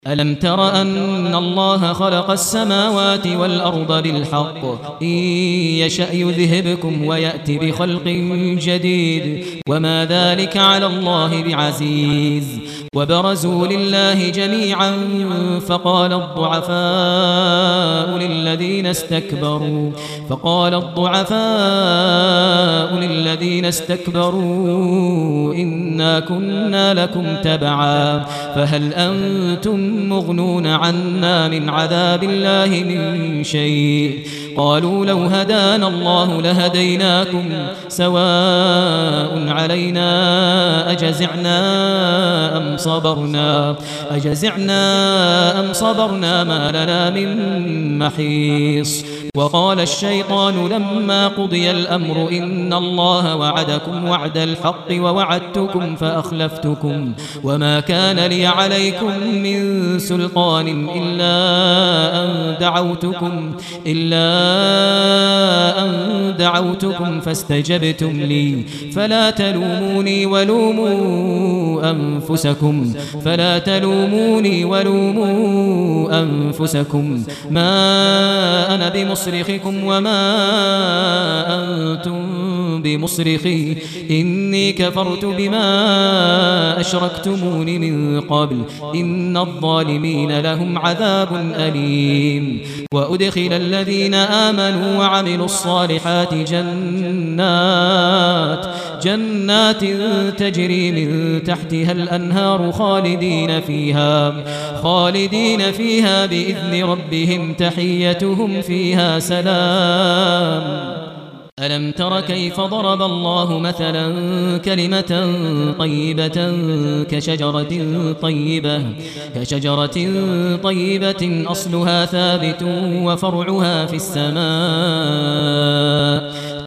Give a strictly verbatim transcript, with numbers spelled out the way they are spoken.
ألم تر أن الله خلق السماوات والأرض بالحق إن يشأ يذهبكم ويأتي بخلق جديد وما ذلك على الله بعزيز وبرزوا لله جميعا فقال الضعفاء للذين استكبروا فقال الضعفاء للذين استكبروا إنا كنا لكم تبعا فهل أنتم مغنون عنا من عذاب الله من شيء قالوا لو هدانا الله لهديناكم سواء علينا أجزعنا أم صبرنا أجزعنا أم صبرنا ما لنا من محيص وقال الشيطان لما قضي الأمر إن الله وعدكم وعد الحق ووعدتكم فأخلفتكم وما كان لي عليكم من سلطان إلا أن دعوتكم إلا أن دعوتكم فاستجبتم لي فلا تلوموني ولوموا أنفسكم فلا تلوموني ولوموا أنفسكم ما أنا بمصرخكم وما أنتم بمصرخي إني كفرت بما أشركتمون من قبل إن الظالمين لهم عذاب أليم وأدخل الذين آمنوا وعملوا الصالحات جنات جنات تجري من تحتها الأنهار خالدين فيها خالدين فيها بإذن ربهم تحيتهم فيها سلام ألم تر كيف ضرب الله مثلا كلمة طيبة كشجرة طيبة كشجرة طيبة أصلها ثابت وفرعها في السماء